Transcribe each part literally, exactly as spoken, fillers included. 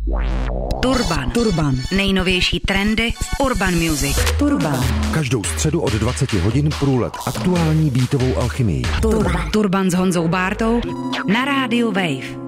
Turban. Turban. Nejnovější trendy v Urban Music. Turban. Každou středu od dvaceti hodin průlet aktuální beatovou alchymii. Turban. Turban s Honzou Bártou na rádiu Wave.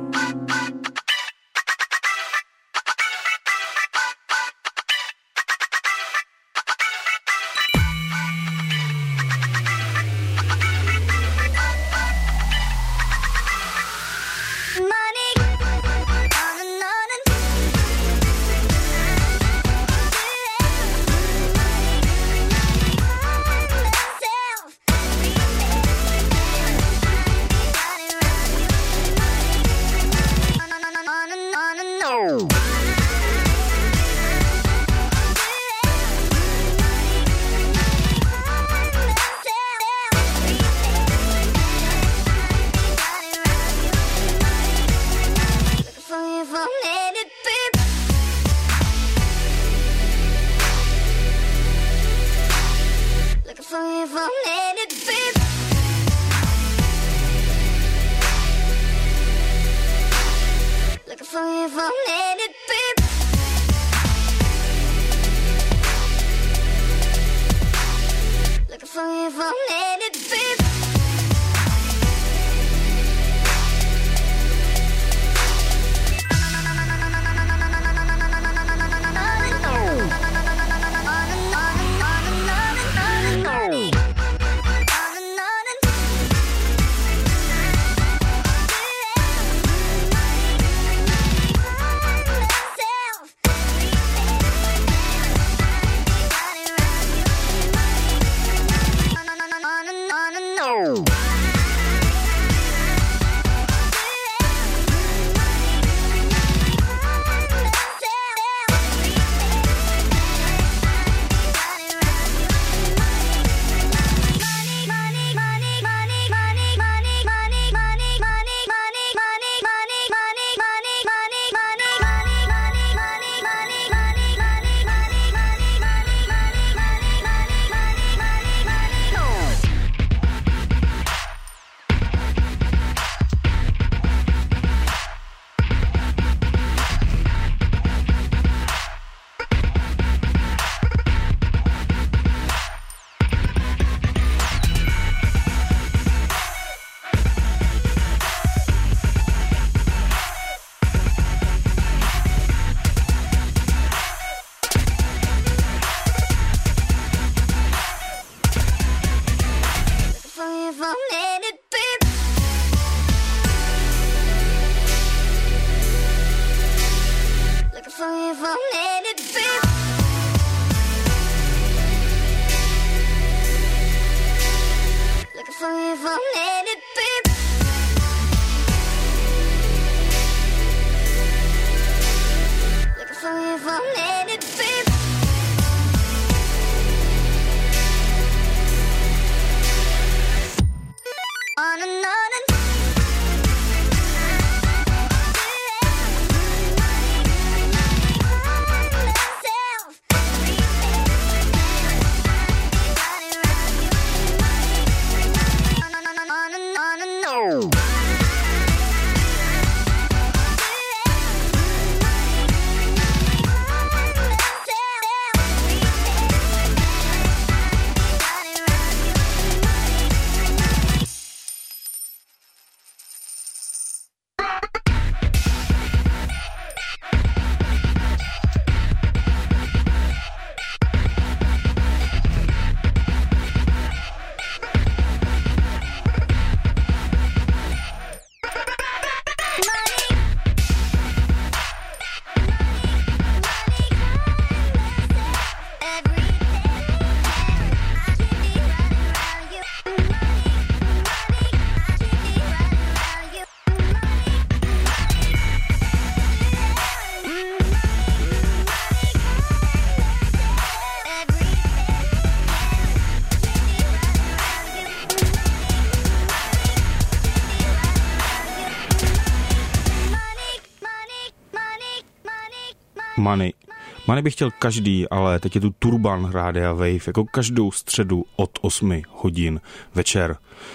Money. Money by chtěl každý, ale teď je tu Turban Rádia Wave, jako každou středu od osmi hodin večer.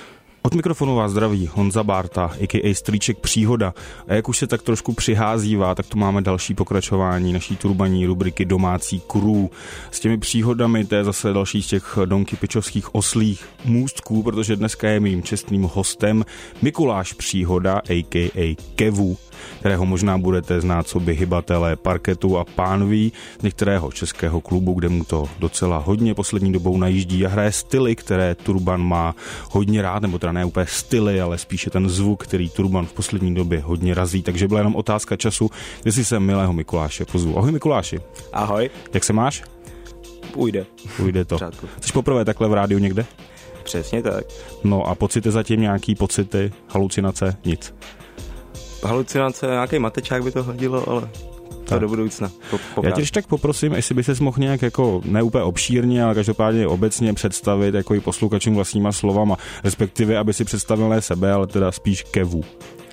Od mikrofonu vás zdraví Honza Bárta, a k a. Strýček Příhoda. A jak už se tak trošku přiházívá, tak tu máme další pokračování naší turbaní rubriky Domácí crew. S těmi příhodami, to je zase další z těch donkypičovských oslých můstků, protože dneska je mým čestným hostem Mikuláš Příhoda, a k a. Kevu, kterého možná budete znát coby hybatelé parketu a pánví z některého českého klubu, kde mu to docela hodně poslední dobou najíždí a hraje styly, které Turban má hodně rád, nebo teda ne úplně styly, ale spíše ten zvuk, který Turban v poslední době hodně razí, takže byla jenom otázka času, kdy si sem milého Mikuláše pozvu. Ahoj Mikuláši. Ahoj. Jak se máš? Půjde. Půjde to. Jsi poprvé takhle v rádiu někde? Přesně tak. No a pocity zatím, nějaký pocity, halucinace, nic? Halucinace, nějaký matečák by to hodilo, ale to tak. Do budoucna. Po, Já tě tak poprosím, jestli by ses mohl nějak jako, ne úplně obšírně, ale každopádně obecně představit jako i posluchačům vlastníma slovama, respektive, aby si představil ne sebe, ale teda spíš Kevu.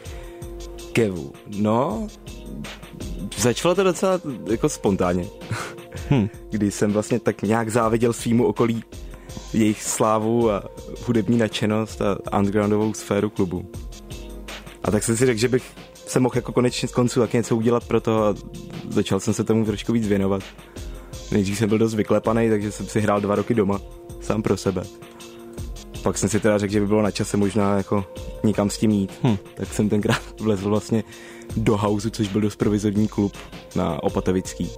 Kevu, no, začalo to docela jako spontánně, hmm. kdy jsem vlastně tak nějak záviděl svýmu okolí jejich slávu a hudební nadšenost a undergroundovou sféru klubu. A tak jsem si řekl, že bych se mohl jako konečně z konců tak něco udělat pro to a začal jsem se tomu trošku víc věnovat. Nejdřív jsem byl dost vyklepaný, takže jsem si hrál dva roky doma, sám pro sebe. Pak jsem si teda řekl, že by bylo na čase možná jako nikam s tím jít. Hmm. Tak jsem tenkrát vlezl vlastně do Houseu, což byl dost provizorní klub na Opatovický.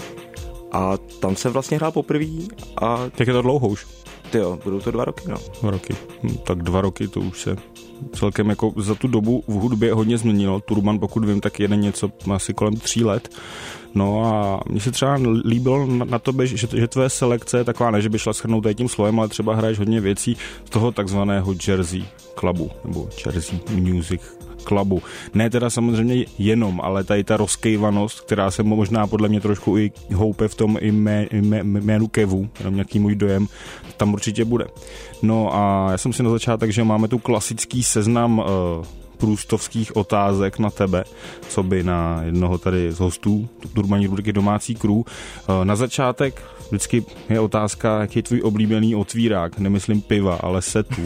A tam jsem vlastně hrál poprvé a... Jak je to dlouho už? Tyjo, budou to dva roky, no. Dva roky. Hm, tak dva roky to už se celkem jako za tu dobu v hudbě hodně změnilo. Turban, pokud vím, tak jeden něco asi kolem tří let. No a mně se třeba líbilo na, na tobě, že, že tvoje selekce je taková, ne, že by šla shrnout tady tím slovem, ale třeba hraješ hodně věcí z toho takzvaného Jersey Clubu, nebo Jersey Music Clubu. Ne teda samozřejmě jenom, ale tady ta rozkejvanost, která se možná podle mě trošku i houpe v tom jmé, jmé, jménu Kevu, jenom nějaký můj dojem, tam určitě bude. No a já jsem si na začátek, že máme tu klasický seznam uh, průstovských otázek na tebe, co by na jednoho tady z hostů turbaní rubriky Domácí crew. Uh, na začátek vždycky je otázka, jaký je tvůj oblíbený otvírák, nemyslím piva, ale setů.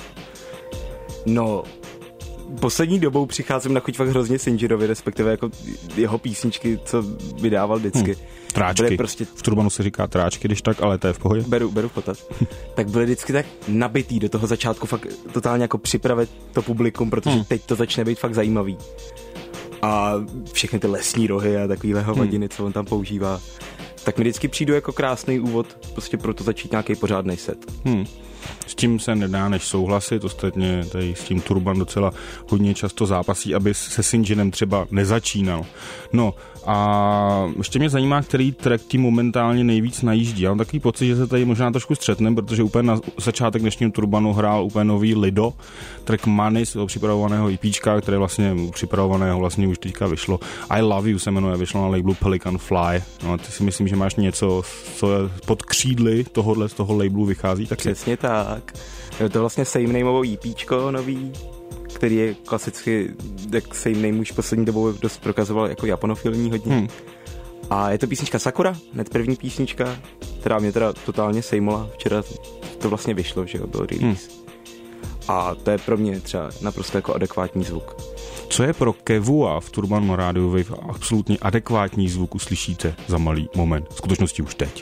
No, poslední dobou přicházím na chuť fakt hrozně Singerovi, respektive jako jeho písničky, co vydával vždycky. Hmm. Tráčky. Prostě... V Turbanu se říká tráčky, když tak, ale to je v pohodě. Beru, beru v potaz. Tak byly vždycky tak nabitý do toho začátku, fakt totálně jako připravit to publikum, protože hmm. teď to začne být fakt zajímavý. A všechny ty lesní rohy a takovýhle hovadiny, hmm. co on tam používá, tak mi vždycky přijdu jako krásný úvod, prostě pro to začít nějaký pořádný set. Hmm. S tím se nedá než souhlasit, ostatně tady s tím Turban docela hodně často zápasí, aby se Singenem třeba nezačínal. No a ještě mě zajímá, který track tím momentálně nejvíc najíždí. Já mám takový pocit, že se tady možná trošku střetneme, protože úplně na začátek dnešního Turbanu hrál úplně nový Lido, track Money z toho připravovaného EPčka, které vlastně připravovaného vlastně už teďka vyšlo. I Love You se jmenuje, vyšlo na labelu Pelican Fly. No a ty si myslím, že máš něco, co pod křídly tohohle z toho labelu vychází. Tak přesně tak. Je to vlastně Same Nameovo EPčko nový, který je klasicky, jak Same Name už poslední dobou dost prokazoval jako japonofilní hodně. Hmm. A je to písnička Sakura, hned první písnička, která mě teda totálně sejmola. Včera to vlastně vyšlo, že jo, byl release. Hmm. A to je pro mě třeba naprosto jako adekvátní zvuk. Co je pro Kevu a v Turbanu Radio Wave absolutně adekvátní zvuk, uslyšíte za malý moment. V skutečnosti už teď.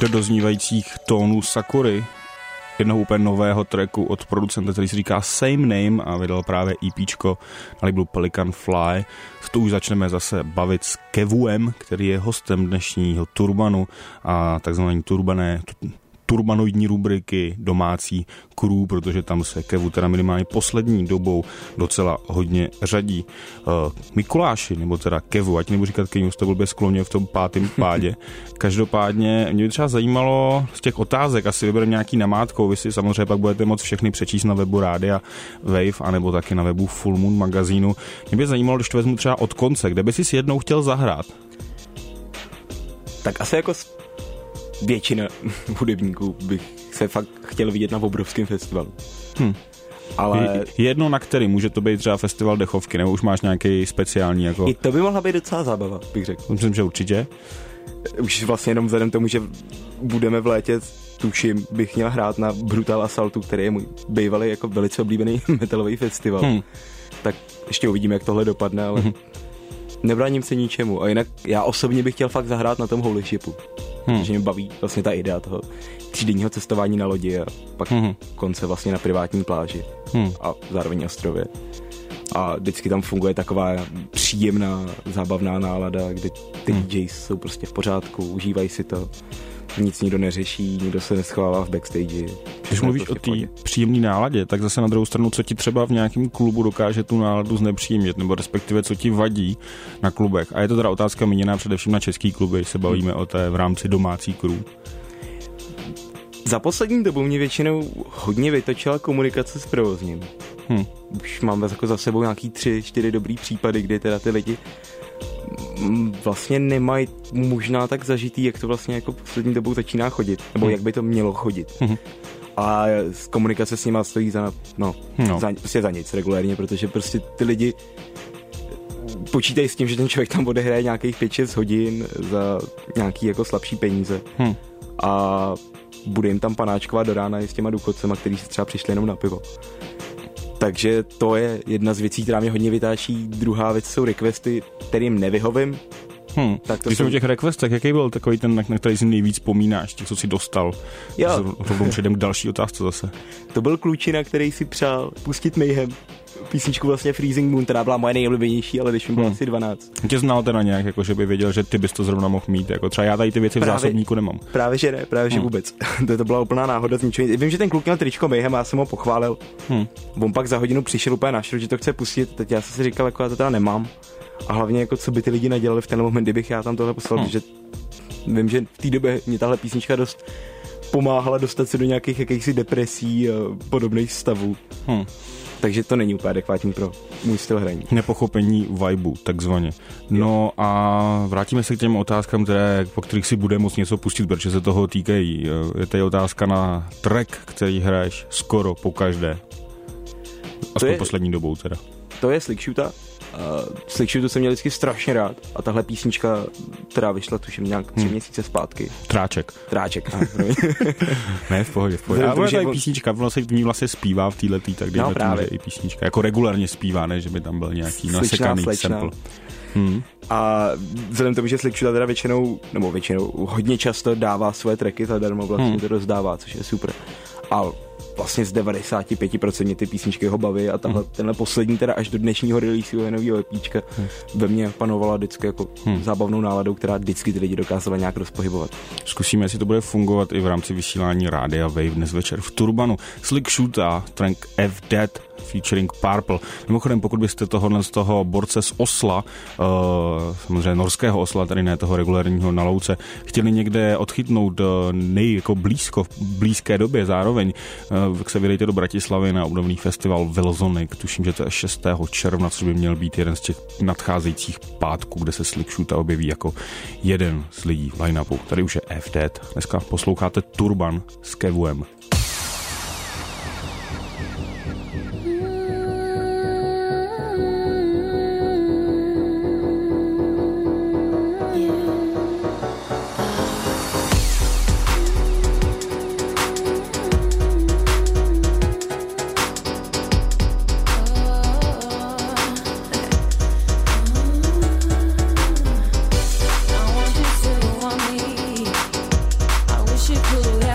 do doznívajících tónů Sakury, jednoho úplně nového tracku od producenta, který se říká Same Name a vydal právě EPčko na labelu Pelican Fly. S tou už začneme zase bavit s Kevuem, který je hostem dnešního Turbanu a takzvané turbané turbanoidní rubriky domácí crew, protože tam se Kevu teda minimálně poslední dobou docela hodně řadí. Uh, Mikuláši, nebo teda Kevu, ať nebudu říkat Kevu, to byl by skloně v tom pátém pádě. Každopádně mě by třeba zajímalo z těch otázek, asi vybereme nějaký namátkou, vy si samozřejmě pak budete moct všechny přečíst na webu Rádia Wave, anebo taky na webu Full Moon magazínu. Mě by zajímalo, když to vezmu třeba od konce, kde by si jednou chtěl zahrát? Tak asi jako většina hudebníků bych se fakt chtěl vidět na obrovském festivalu. Hm. Ale jedno na který, může to být třeba festival dechovky, nebo už máš nějaký speciální jako... I to by mohla být docela zábava, bych řekl. Myslím, že určitě. Už vlastně jenom vzhledem tomu, že budeme v létě, tuším, bych měl hrát na Brutal Assaultu, který je můj bývalý jako velice oblíbený metalový festival. Hm. Tak ještě uvidíme, jak tohle dopadne, ale hm. nebráním se ničemu. A jinak já osobně bych chtěl fakt zahrát na tom Holy Shipu. Hmm. Protože mě baví vlastně ta idea toho třídenního cestování na lodi a pak hmm. konce vlastně na privátní pláži hmm. a zároveň ostrově. A vždycky tam funguje taková příjemná, zábavná nálada, kde ty hmm. D Js jsou prostě v pořádku, užívají si to, nic nikdo neřeší, nikdo se neschovává v backstage. Když mluvíš prostě o té příjemné náladě, tak zase na druhou stranu, co ti třeba v nějakém klubu dokáže tu náladu znepříjemnit, nebo respektive co ti vadí na klubech. A je to teda otázka míněná především na český kluby, se bavíme hmm. o té v rámci domácí crew. Za poslední dobu mě většinou hodně vytočila komunikace s provozním. Hmm. Už máme jako za sebou nějaký tři, čtyři dobrý případy, kdy teda ty lidi vlastně nemají možná tak zažitý, jak to vlastně jako poslední dobou začíná chodit, nebo hmm. jak by to mělo chodit. Hmm. A komunikace s nima stojí za, no, no. Za, prostě za nic regulérně, protože prostě ty lidi počítají s tím, že ten člověk tam odehraje nějakých pět šest hodin za nějaký jako slabší peníze. Hmm. A bude jim tam panáčkovat do rána i s těma důchodcema, kteří si třeba přišli jenom na pivo. Takže to je jedna z věcí, která mě hodně vytáčí. Druhá věc jsou requesty, kterým nevyhovím. Hmm. Tak to Když jsem u těch requestech, jaký byl takový ten, na který si nejvíc vzpomínáš, těch, co si dostal? Rovnou přejdem k další otázce zase. To byl klučina, který si přál pustit Mayhem. Písničku vlastně Freezing Moon, která byla moje nejoblíbenější, ale když mi bylo hmm. asi dvanáct. Tě znal teda nějak, jako že by věděl, že ty bys to zrovna mohl mít, jako třeba já tady ty věci právě, v zásobníku nemám. Právě že ne, právě hmm. že vůbec. to, to byla úplná náhoda z ničeho. Vím, že ten kluk měl tričko Mayhem, já jsem ho pochválil. Hmm. On pak za hodinu přišel úplně našel, že to chce pustit, teď já jsem si říkal, jako já to teda nemám. A hlavně jako co by ty lidi nadělali v ten moment, kdybych já tam tohle poslal, hmm. protože vím, že v té době mě tahle písnička dost pomáhala dostat se do nějakých jakýchsi depresí a podobných stavů. Hmm. Takže to není úplně adekvátní pro můj styl hraní. Nepochopení vibu, takzvaně. No a vrátíme se k těm otázkám, které, po kterých si bude moct něco pustit, protože se toho týkají. Je tady otázka na track, který hraješ skoro pokaždé. Aspoň poslední dobou teda. To je Slickshoota. Uh, Slickshootu jsem měl vždycky strašně rád a tahle písnička, která vyšla tuším nějak tři hmm. měsíce zpátky. Tráček. Tráček, Ne, v pohodě, v pohodě. Ale to je on... písnička, ono se v ní vlastně zpívá v této, tak dejme no, tomu, že i písnička. Jako regulárně zpívá, ne, že by tam byl nějaký Sličná, nasekaný slečná. sample. Hmm. A vzhledem tomu, že Slickshoota teda většinou, nebo většinou hodně často dává své tracky zadarmo, vlastně hmm. to rozdává, což je super. A vlastně z devadesát pět procent ty písničky ho baví a tahle, hmm. tenhle poslední teda až do dnešního release nového EPčka hmm. ve mně panovala vždycky jako hmm. zábavnou náladou, která vždycky ty lidi dokázala nějak rozpohybovat. Zkusíme, jestli to bude fungovat i v rámci vysílání Rádia Wave dnes večer v Turbanu. Slickshoota, track F Dead featuring Purple. Mimochodem, pokud byste tohohle z toho borce z Osla, uh, samozřejmě norského Osla, tady ne toho regulárního na louce, chtěli někde odchytnout uh, nej jako blízko, v blízké době zároveň, uh, tak se vydejte do Bratislavy na obdobný festival Velzonic. Tuším, že to je šestého června, což by měl být jeden z těch nadcházejících pátků, kde se Slickshoota objeví jako jeden z lidí v line-upu. Tady už je F Dead. Dneska posloucháte Turban s Kevuem. I wish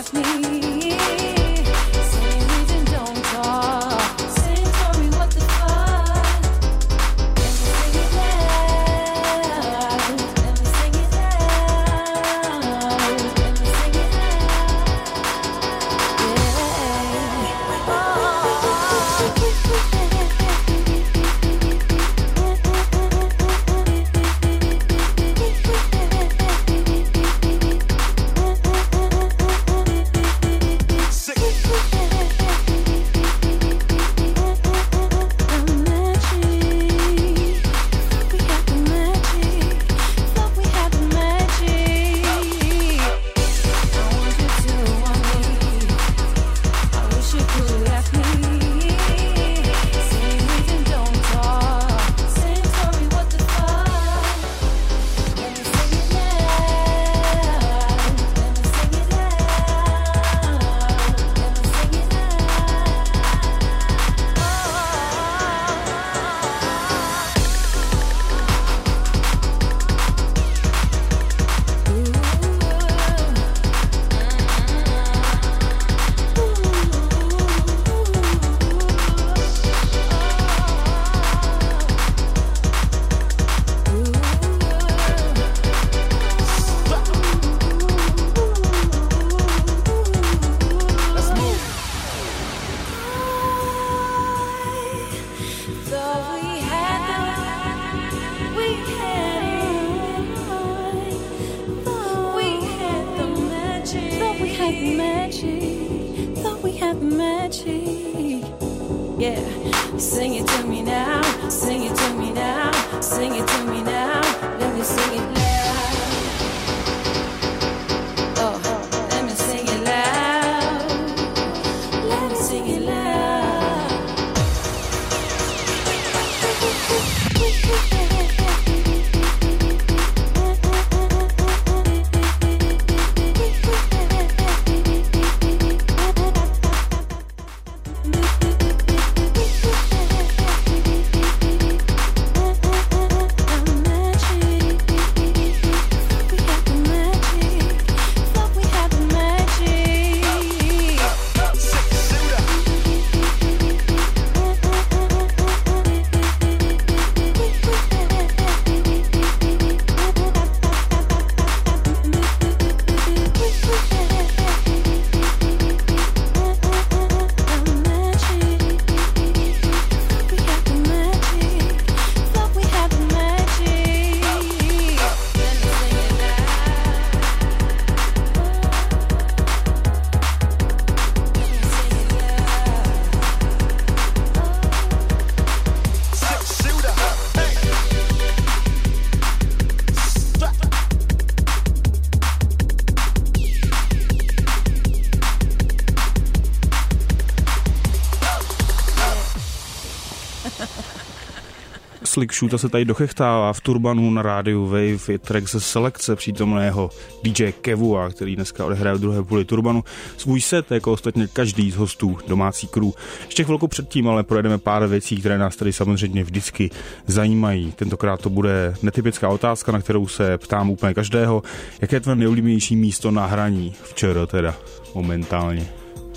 Slick Shoota se tady dochechtává v Turbanu na rádiu Wave. Je track ze selekce přítomného D J Kevua, který dneska odehraje v druhé půli Turbanu svůj set, jako ostatně každý z hostů domácí crew. Ještě chvilku předtím ale projedeme pár věcí, které nás tady samozřejmě vždycky zajímají. Tentokrát to bude netypická otázka, na kterou se ptám úplně každého. Jaké je tvé nejoblíbenější místo na hraní včera teda momentálně?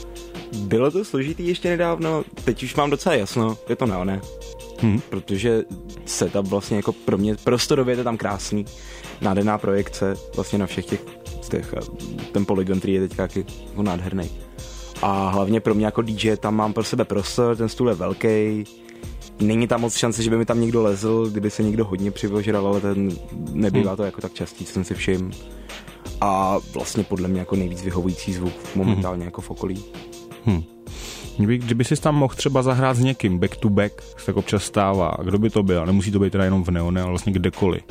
Bylo to složitý ještě nedávno, teď už mám docela jasno, je to Neone. Hmm. Protože setup vlastně jako pro mě prostorově je to tam krásný, nádherná projekce vlastně na všech těch, těch ten Polygon, který je teďka jako nádherný. A hlavně pro mě jako D J tam mám pro sebe prostor, ten stůl je velký, není tam moc šance, že by mi tam někdo lezl, kdyby se někdo hodně přivožral, ale ten nebývá to jako tak častý, co jsem si všiml. A vlastně podle mě jako nejvíc vyhovující zvuk momentálně hmm. jako v okolí. Hmm. Kdyby jsi tam mohl třeba zahrát s někým back to back, se tak občas stává, kdo by to byl? Nemusí to být teda jenom v Neone, ale vlastně kdekoliv.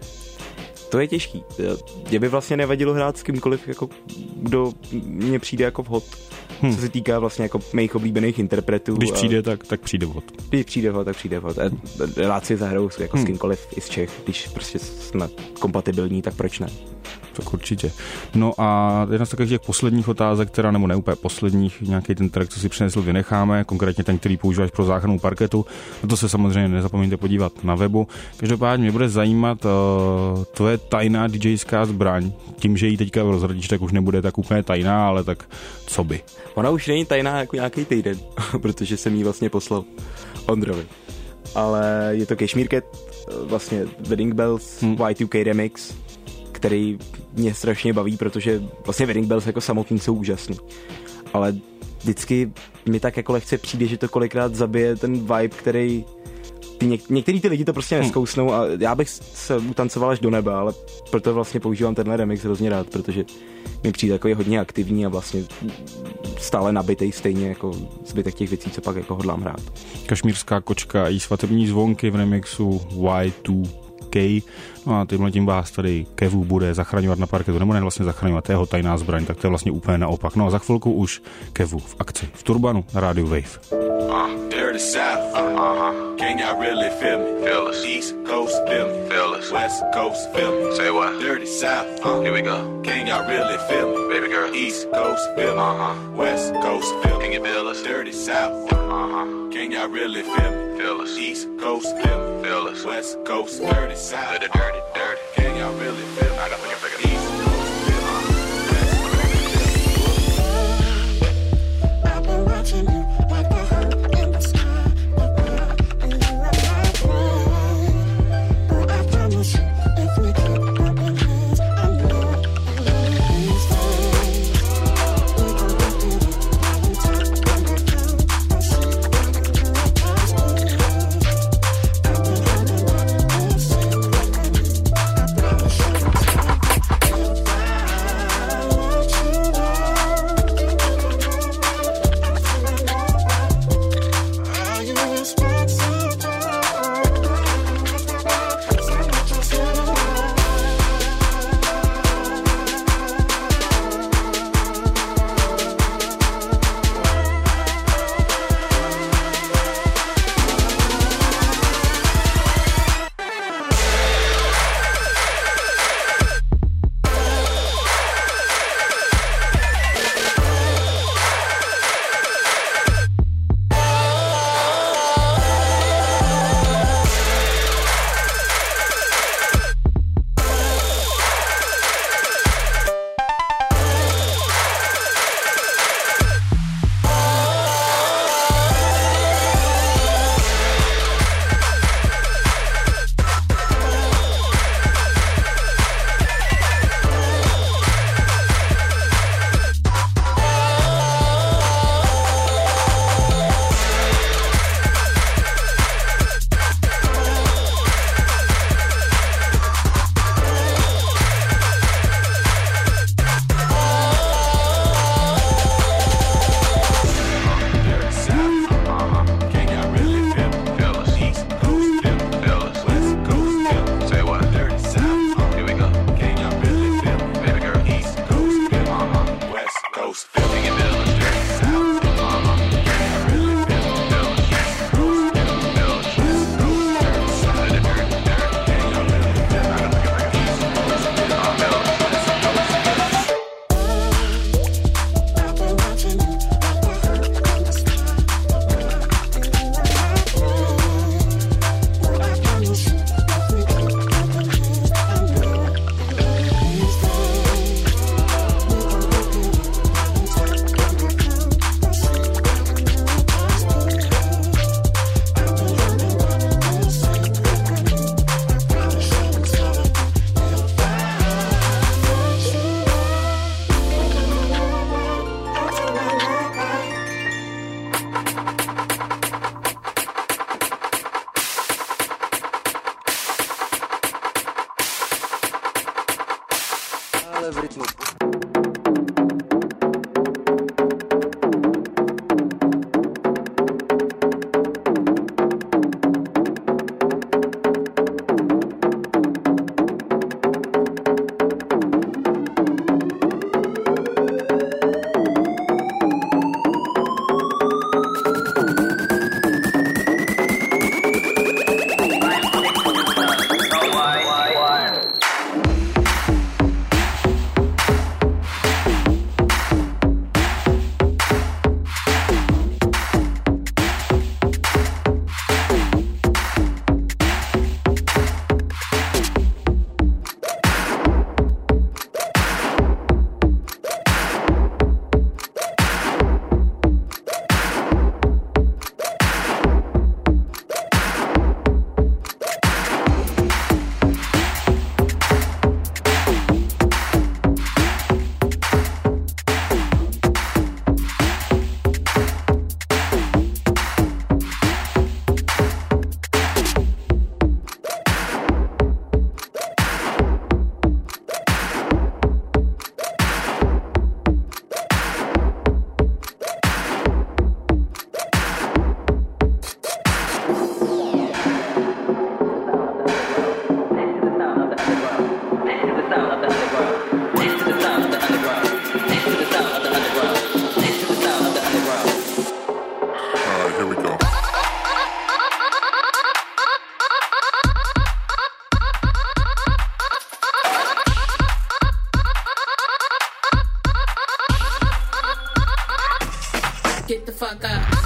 To je těžký. Mě by vlastně nevadilo hrát s kýmkoliv, jako kdo mně přijde jako vhod. Hmm. Co se týká vlastně jako mých oblíbených interpretů. Když přijde, tak, tak přijde vhod. Když přijde vhod, tak přijde vhod. Rád si zahraju jako hmm. s kýmkoliv i z Čech. Když prostě jsme kompatibilní, tak proč ne? Tak určitě. No a jedna z takových těch posledních otázek, která nebo ne úplně posledních, nějaký ten track, co si přinesl, vynecháme, konkrétně ten, který používáš pro záchranu parketu. Na to se samozřejmě nezapomeňte podívat na webu. Každopádně mě bude zajímat uh, tvoje tvoje tajná DJská zbraň. Tím, že ji teďka rozradíš, tak už nebude tak úplně tajná, ale tak co by. Ona už není tajná jako nějaký týden, protože jsem jí vlastně poslal Ondrovi. Ale je to Cashmere Cat, vlastně Wedding Bells hmm. Y two K remix, který mě strašně baví, protože vlastně Wedding Bells jako samotný jsou úžasný. Ale vždycky mi tak jako lehce přijde, že to kolikrát zabije ten vibe, který ty něk- některý ty lidi to prostě neskousnou a já bych se utancoval až do nebe, ale proto vlastně používám tenhle remix hrozně rád, protože mi přijde takový hodně aktivní a vlastně stále nabitej stejně jako zbytek těch věcí, co pak jako hodlám hrát. Kašmírská kočka a jí svatební zvonky v remixu Y two K. No a tímhle tím vás tady Kevu bude zachraňovat na parketu, nebo ne vlastně zachraňovat, to je jeho tajná zbraň, tak to je vlastně úplně naopak. No a za chvilku už Kevu v akci v Turbanu na rádiu Wave. Uh, dirty South, uh-huh. Can y'all really feel me? Feel us. East Coast, feel me? Feel us. West Coast, feel me? Say what? Dirty South, uh, here we go. Can y'all really feel me? Baby girl. East Coast, feel me? Uh-huh. West Coast, feel me? Can you feel us? Dirty South, uh-huh. Can y'all really feel me? Feel us. East Coast, feel me? Feel us. West Coast, dirty South, dirty, dirty, dirty. Can y'all really feel me? I got when you're figuring East Coast, feel me? West Coast, I've been watching you like the hole in the sky. Get the fuck up.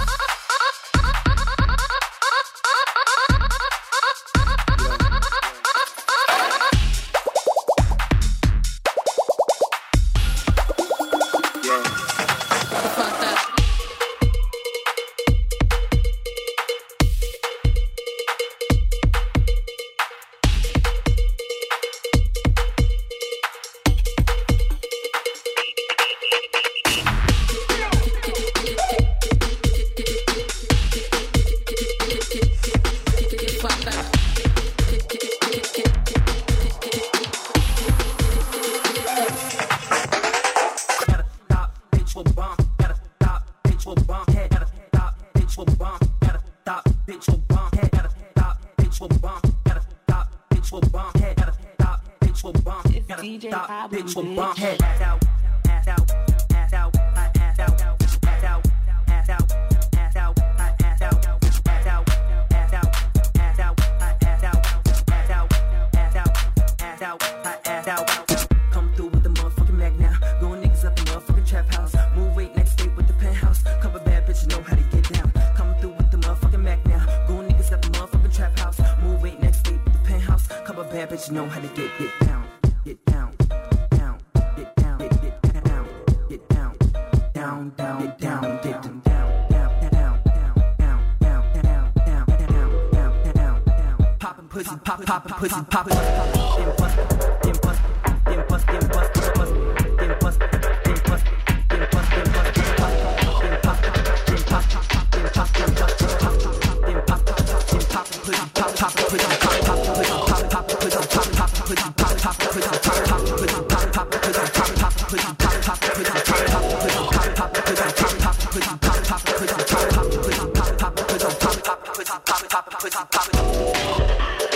Know how to get get down, get down, down, get down, get get down, get down, down, down, get down, get down, down, down, down, down, down, down, down, down, down, down, down, poppin' pussy, pop, poppin' pussy, poppin', then bust, then bust, then bust, then bust, then bust, then bust, then bust, then bust, then bust, then pop, then pop, then pop, then pop, then bust, then pop, then pop, then poppin' pussy, pop, poppin' pussy, pop, poppin' pussy, pop, poppin' pussy, pop, poppin' pussy, pop, poppin' pussy, pop, poppin' pussy, pop, poppin' pussy, pop, poppin' pussy, pop, poppin' pussy, pop, poppin' pussy, pop, poppin' pussy, pop, poppin' pussy, pop, poppin' pussy, pop, poppin' pussy, pop, poppin' pussy, pop, poppin' pussy, pop, poppin' pussy, pop, poppin'.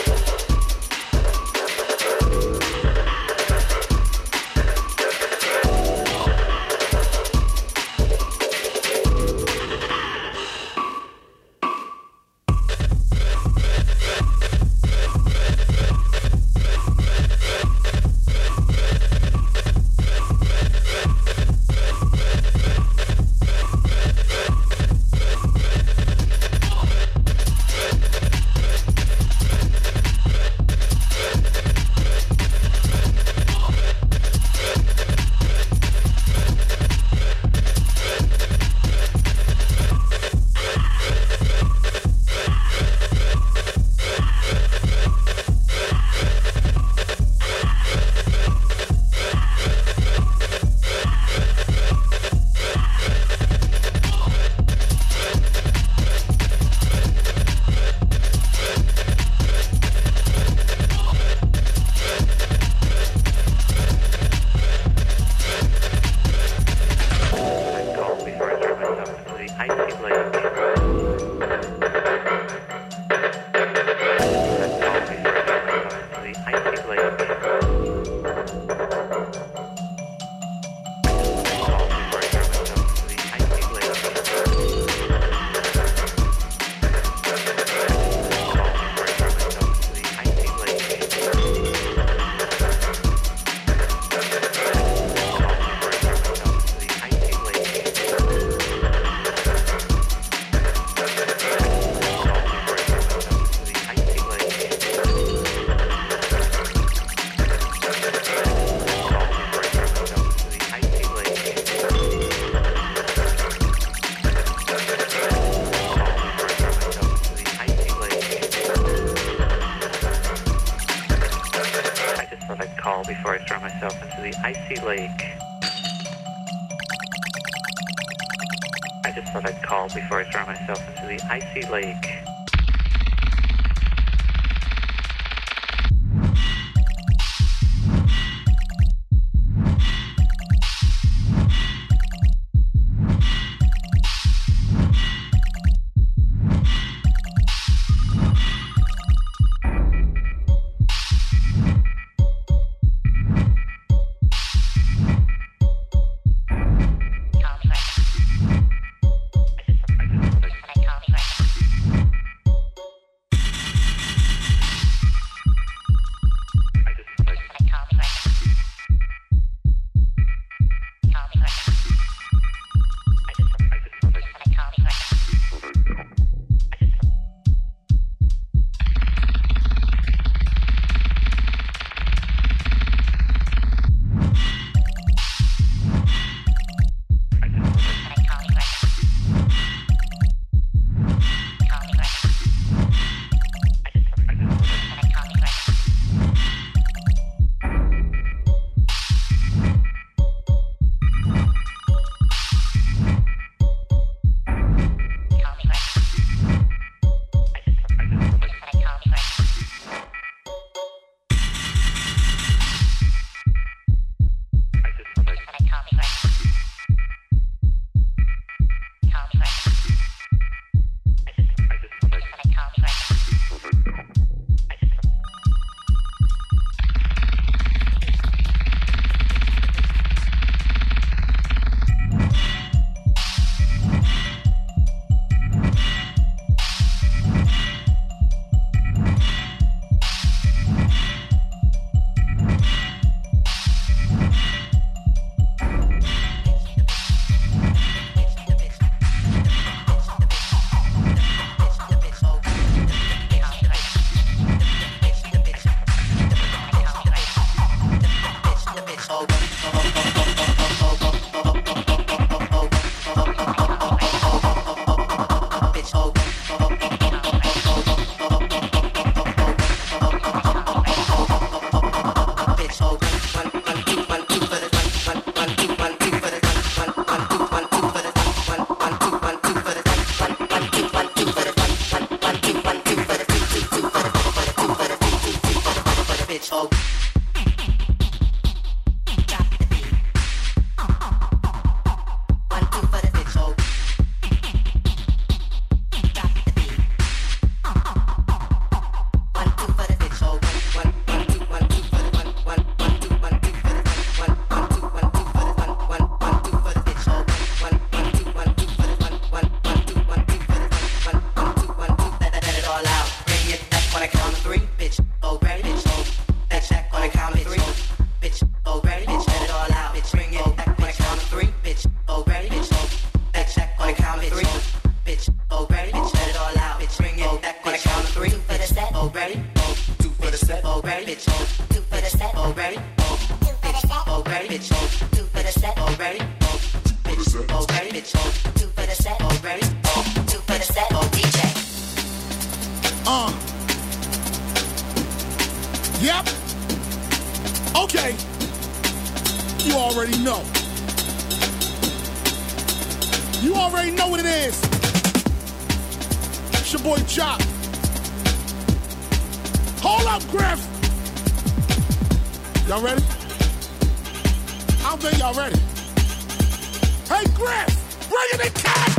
before I throw myself into the icy lake. I just thought I'd call before I throw myself into the icy lake. oh, ready, bitch, oh, two for the set, oh, ready, oh, two for the set, oh, D J. Uh. Yep. Okay. You already know. You already know what it is. It's your boy Chop. Hold up, Griff. Y'all ready? I don't think y'all ready. Hey, Griff, bring it in, cat.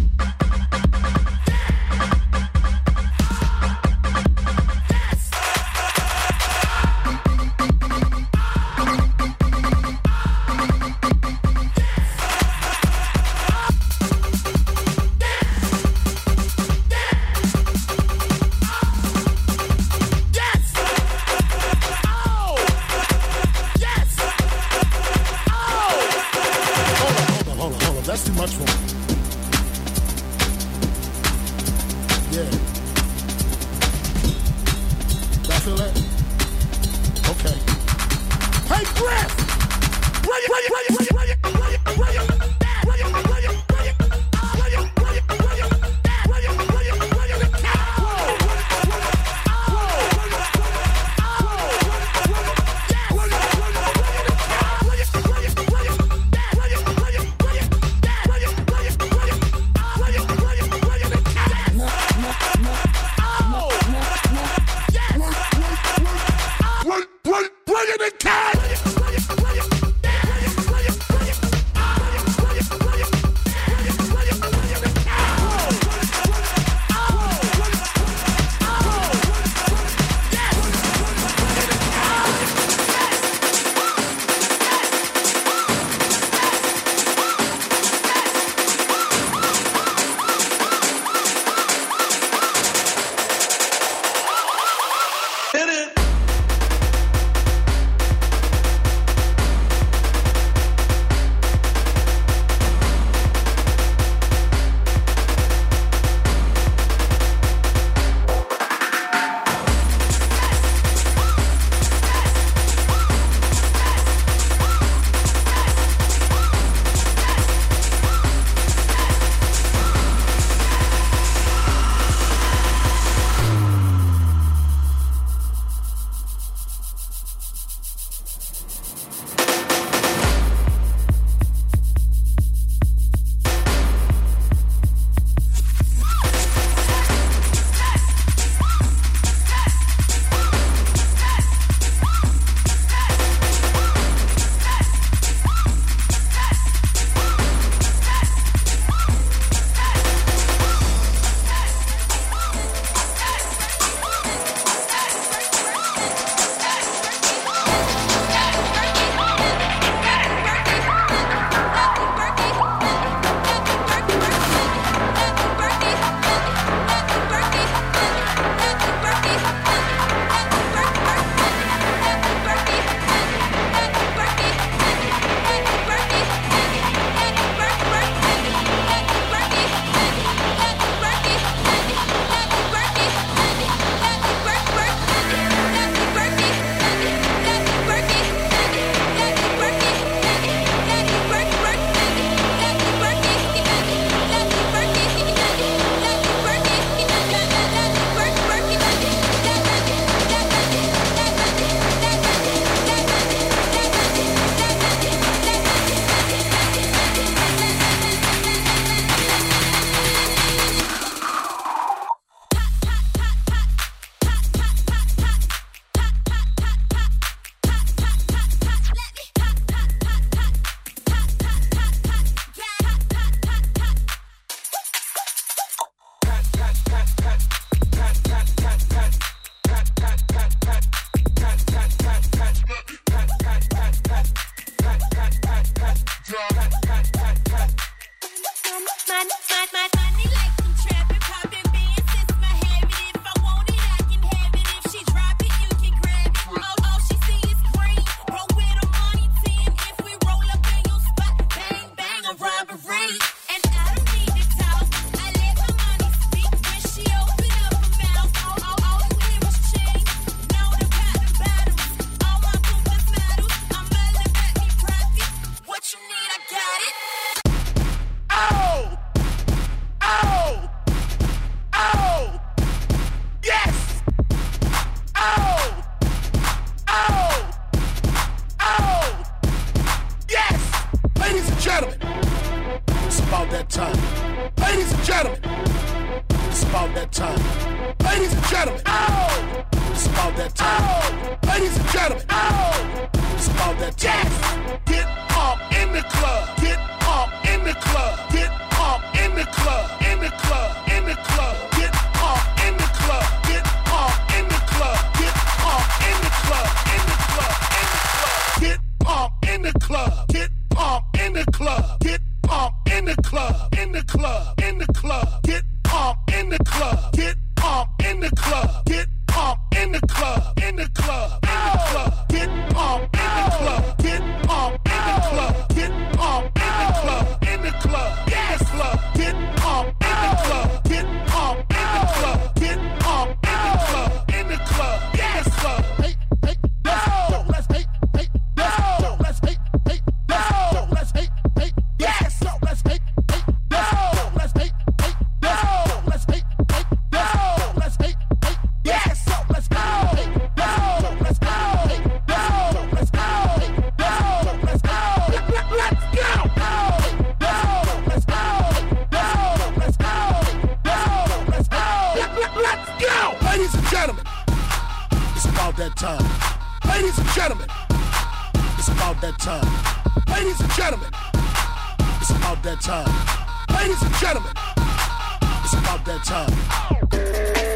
time. Ladies and gentlemen, it's about that time. Ladies and gentlemen, oh, it's about that time. Oh, ladies and gentlemen, oh, it's about that time. Yes. Get up in the club. Get up in the club. Get up in the club. In the club. In the club. Get up in the club. Get up in the club. Get up in the club. In the club. In the club. Get up in the club. Get up in the club. Get up in the club. In the club. In the club. Get up in the club. Get up in the club. Get up in the club. In the club. In the club. Get up in the club. Get up in the club. Get up in the club. In the club. Yes, club. Get up in the club. Get up in the club. Get up in the club. In the club. Yes, club. Hey, hey, let's go. Let's hey, hey, let's go. Let's hey, hey, let's go. Let's hey, hey, yes, go. Let's hey, hey, let's go. Let's hey, hey, let's go. Let's hey, hey, let's go. Let's hey, hey, yes, go. Let's go. Hey, let's go. Let's go. Hey, let's go. Let's go. Hey, let's go. Let's go. Let's go. Let's go. Let's go. Let's go. Ladies and gentlemen, it's about that time. Ladies and gentlemen, it's about that time. Ladies and gentlemen, it's about that time. Ladies and gentlemen, it's about that time.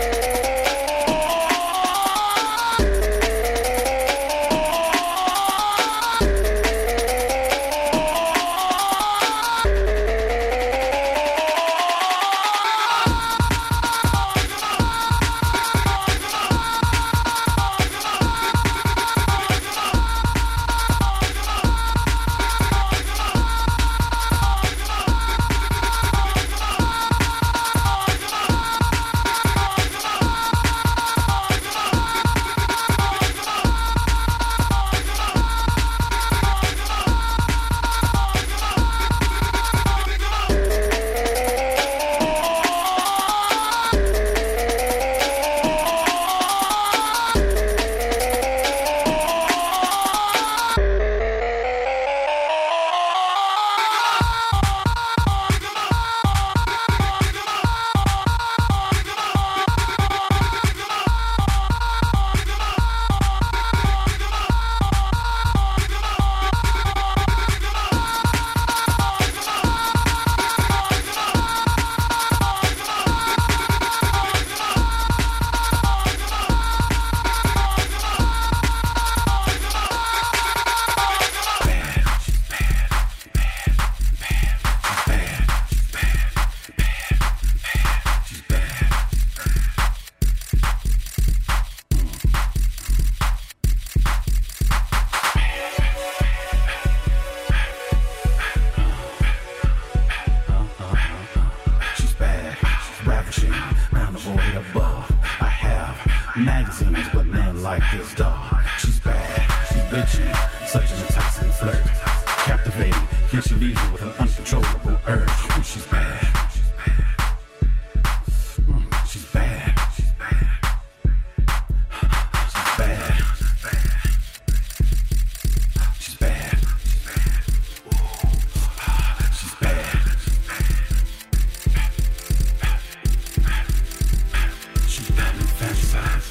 Magazines, but none like this dog. She's bad, she's bitchy, such an enticing flirt. Captivating, here she leaves you with an uncontrollable urge. Ooh, she's bad. Mm, she's bad. She's bad. She's bad. She's bad. Ooh, she's bad. She's bad and fantasizing.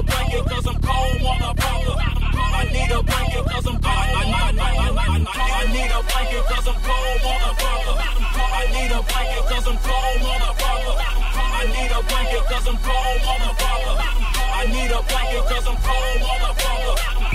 a blanket cause I'm cold, motherfucker. I need a blanket cause I'm cold. I, I, I, I, I, I need a blanket cause I'm cold, motherfucker. I need a blanket cause I'm cold, motherfucker. I need a blanket cause I'm cold, motherfucker. I need a blanket cause I'm cold, motherfucker.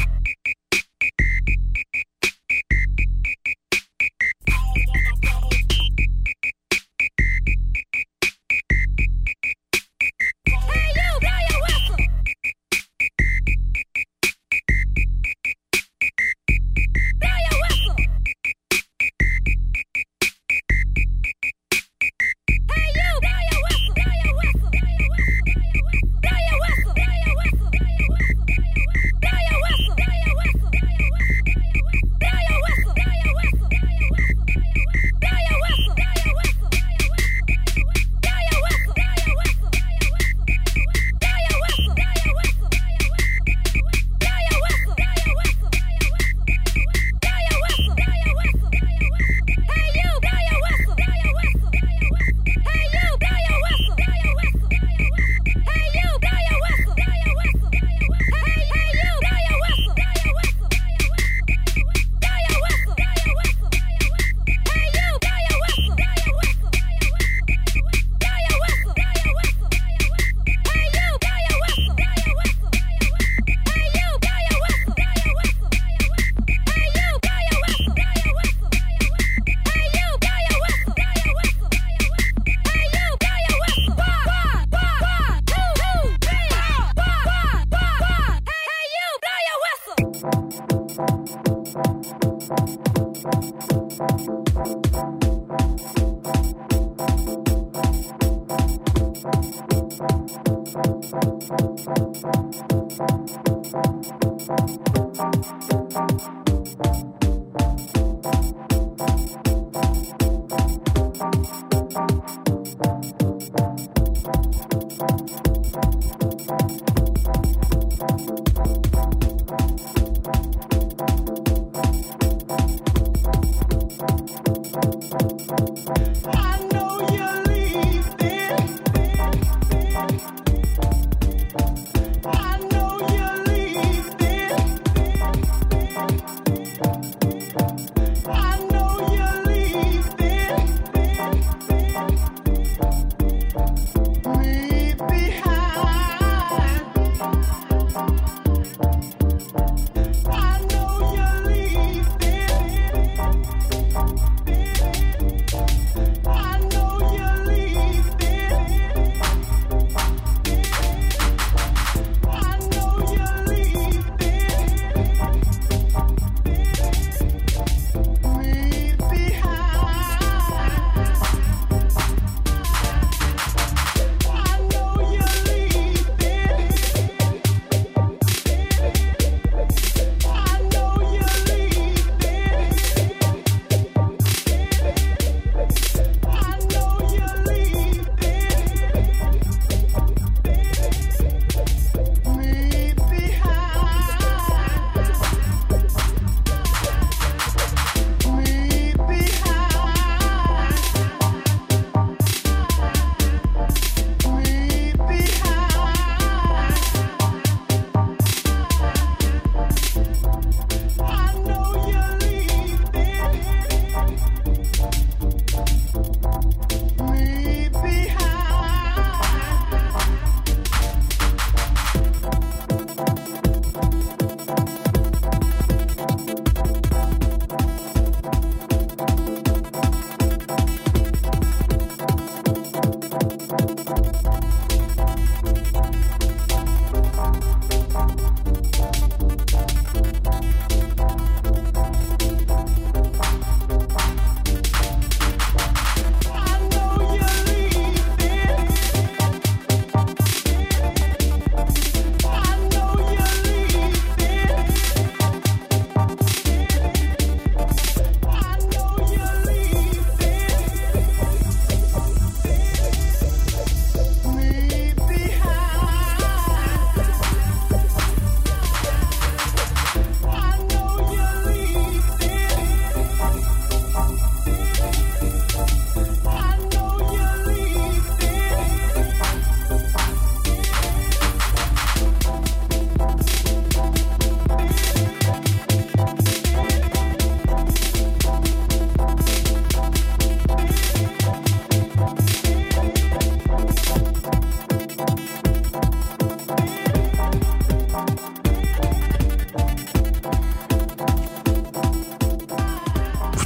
Me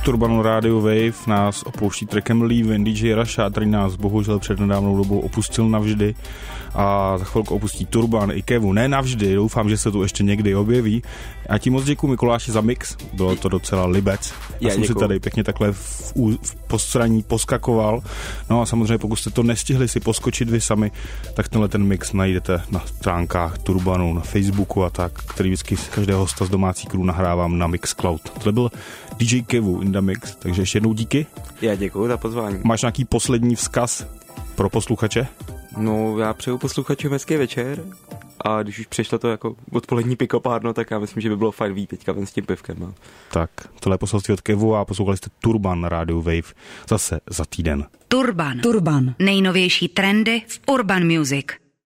Turbanu Radio Wave nás opouští trackem Leaving D J Rasha, který nás bohužel před nedávnou dobou opustil navždy a za chvilku opustí Turban i Kevu. Ne navždy, doufám, že se tu ještě někdy objeví. A ti moc děkuji Mikuláši za mix, bylo to docela libec. Já, Já jsem děkuju. si tady pěkně takhle v, v postraní poskakoval. No a samozřejmě pokud jste to nestihli si poskočit vy sami, tak tenhle ten mix najdete na stránkách Turbanu, na Facebooku a tak, který vždycky každého hosta z domácí crew nahrávám na Mixcloud. To byl D J Kevu in the mix, takže ještě jednou díky. Já děkuji za pozvání. Máš nějaký poslední vzkaz pro posluchače? No, já přeju posluchačům hezký večer a když už přišlo to jako odpolední pikopárno, tak já myslím, že by bylo fajn vít teďka ven s tím pivkem. No. Tak, tohle je poselství od Kevu a poslouchali jste Turban Radio Wave zase za týden. Turban. Turban. Nejnovější trendy v Urban Music.